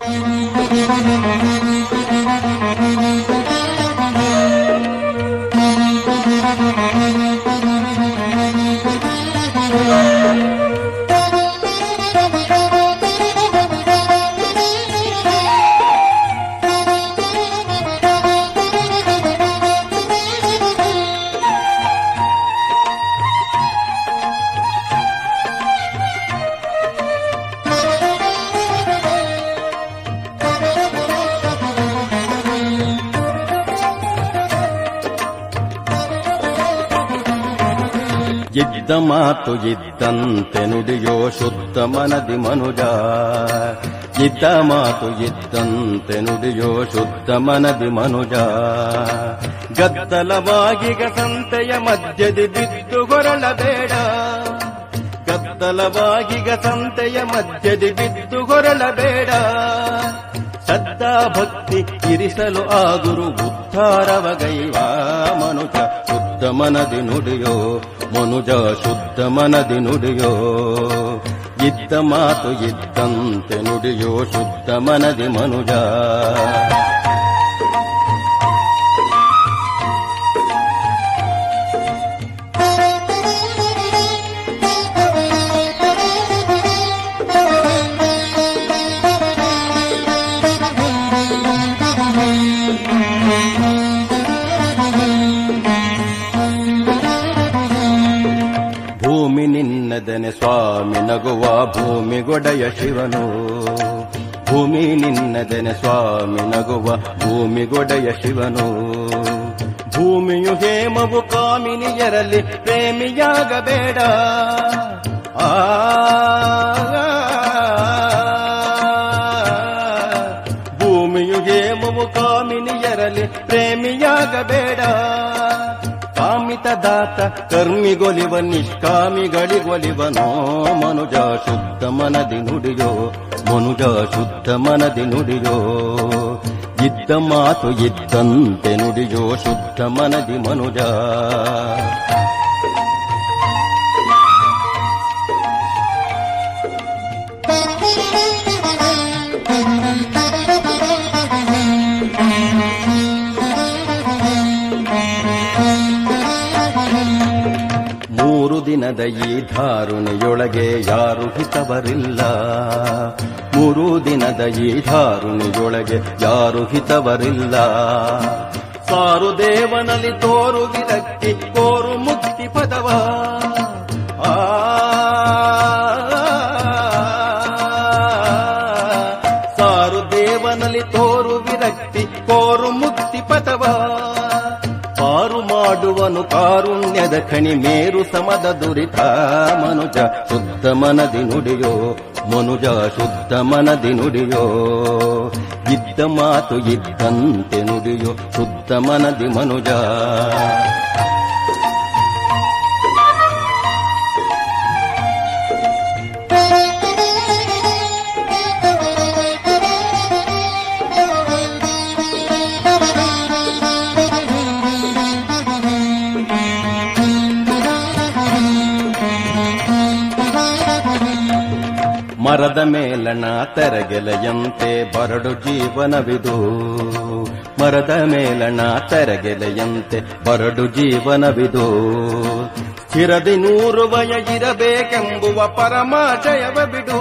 ಇದ್ದ ಮಾತು ಇದ್ದಂತೆ ನುಡಿಯೋ ಶುದ್ಧ ಮನದಿ ಮನುಜ. ಇದ್ದ ಮಾತು ಇದ್ದಂತೆ ನುಡಿಯೋ ಶುದ್ಧ ಮನದಿ ಮನುಜ. ಗದ್ದಲವಾಗಿಗ ಸಂತೆಯ ಮಧ್ಯದಿ ಬಿದ್ದು ಹೊರಳಬೇಡ. ಗದ್ದಲವಾಗಿಗ ಸಂತೆಯ ಮಧ್ಯದಿ ಬಿದ್ದು ಹೊರಳಬೇಡ. ಶ್ರದ್ಧಾ ಭಕ್ತಿ ಇರಿಸಲು ಆಗುರು ಉದ್ಧಾರವಗೈವ ಮನುಜ. ಶುದ್ಧ ಮನದಿ ನುಡಿಯೋ ಮನುಜ, ಶುದ್ಧ ಮನದಿ ನುಡಿಯೋ. ಇದ್ದ ಮಾತು ಇದ್ದಂತೆ ನುಡಿಯೋ ಶುದ್ಧ ಮನದಿ ಮನುಜ. ಭೂಮಿ ನಿನ್ನದನೆ ಸ್ವಾಮಿ ನಗುವ ಭೂಮಿಗೊಡೆಯ ಶಿವನು. ಭೂಮಿ ನಿನ್ನದನೆ ಸ್ವಾಮಿ ನಗುವ ಭೂಮಿಗೊಡೆಯ ಶಿವನು. ಭೂಮಿಯು ಹೇಮವು ಕಾಮಿನಿಯರಲ್ಲಿ ಪ್ರೇಮಿಯಾಗಬೇಡ. ಭೂಮಿಯು ಹೇಮವು ಕಾಮಿನಿಯರಲ್ಲಿ ಪ್ರೇಮಿಯಾಗಬೇಡ. ಕಾಮಿತ ದಾತ ಕರ್ಮಿಗೊಲಿವ ನಿಷ್ಕಾಮಿಗಳಿಗೊಲಿವನೋ ಮನುಜ. ಶುದ್ಧ ಮನದಿ ನುಡಿಯೋ ಮನುಜ, ಶುದ್ಧ ಮನದಿ ನುಡಿಯೋ. ಇದ್ದ ಮಾತು ಇದ್ದಂತೆ ನುಡಿಯೋ ಶುದ್ಧ ಮನದಿ ಮನುಜ. ಮೂರು ದಿನದ ಈ ಧಾರುಣಿಯೊಳಗೆ ಯಾರು ಹಿತವರಿಲ್ಲ. ಮೂರು ದಿನದ ಈ ಧಾರುಣಿಯೊಳಗೆ ಯಾರು ಹಿತವರಿಲ್ಲ. ಸಾರು ದೇವನಲ್ಲಿ ತೋರು ವಿರಕ್ತಿ ಕೋರು ಮುಕ್ತಿ ಪದವ. ಸಾರು ದೇವನಲ್ಲಿ ತೋರು ವಿರಕ್ತಿ ಕೋರು ಮುಕ್ತಿ ಪದವ. ಪಾರು ಮಾಡುವನು ಕಾರುಣ್ಯದ ಖಣಿ ಮೇರು ಸಮದ ದುರಿತ ಮನುಜ. ಶುದ್ಧ ಮನದಿ ನುಡಿಯೋ ಮನುಜ, ಶುದ್ಧ ಮನದಿ ನುಡಿಯೋ. ಇದ್ದ ಮಾತು ಇದ್ದಂತೆ ನುಡಿಯೋ ಶುದ್ಧ ಮನದಿ ಮನುಜ. ಮರದ ಮೇಲಣ ತೆರಗೆಲೆಯಂತೆ ಬರಡು ಜೀವನವಿದು. ಮರದ ಮೇಲಣ ತೆರಗೆಲೆಯಂತೆ ಬರಡು ಜೀವನವಿದು. ಸ್ಥಿರದಿ 100 ವಯ ಇರಬೇಕೆಂಬುವ ಪರಮಾಶಯವ ಬಿಡು.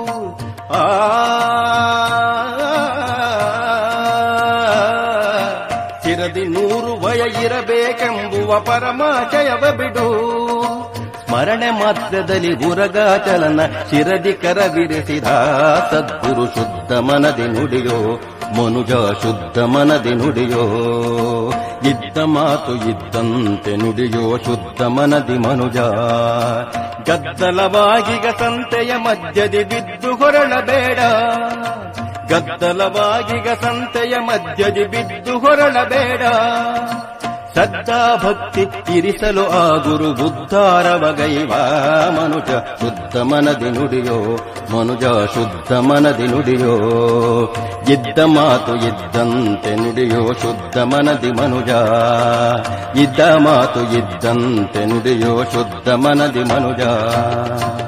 ಸ್ಥಿರದಿ 100 ವಯ ಇರಬೇಕೆಂಬುವ ಪರಮಾಶಯವ ಬಿಡು. ಸ್ಮರಣೆ ಮಾತ್ರದಲ್ಲಿ ಉರಗಾಚಲನ ಶಿರದಿ ಕರವಿರಿಸಿದ ಸದ್ಗುರು. ಶುದ್ಧ ಮನದಿ ನುಡಿಯೋ ಮನುಜ, ಶುದ್ಧ ಮನದಿ ನುಡಿಯೋ. ಇದ್ದ ಮಾತು ಇದ್ದಂತೆ ನುಡಿಯೋ ಶುದ್ಧ ಮನದಿ ಮನುಜ. ಗದ್ದಲವಾಗಿಗ ಸಂತೆಯ ಮಧ್ಯದಿ ಬಿದ್ದು ಹೊರಳಬೇಡ. ಗದ್ದಲವಾಗಿಗ ಸಂತೆಯ ಮಧ್ಯದಿ ಬಿದ್ದು ಹೊರಳಬೇಡ. ಶ್ರದ್ಧಾ ಭಕ್ತಿ ಇರಿಸಲು ಆಗುರು ಉದ್ಧಾರವಗೈವ ಮನುಜ. ಶುದ್ಧ ಮನದಿ ನುಡಿಯೋ ಮನುಜ, ಶುದ್ಧ ಮನದಿ ನುಡಿಯೋ. ಇದ್ದ ಮಾತು ಇದ್ದಂತೆ ನುಡಿಯೋ ಶುದ್ಧ ಮನದಿ ಮನುಜ. ಇದ್ದ ಮಾತು ಇದ್ದಂತೆ ನುಡಿಯೋ ಶುದ್ಧ ಮನದಿ ಮನುಜ.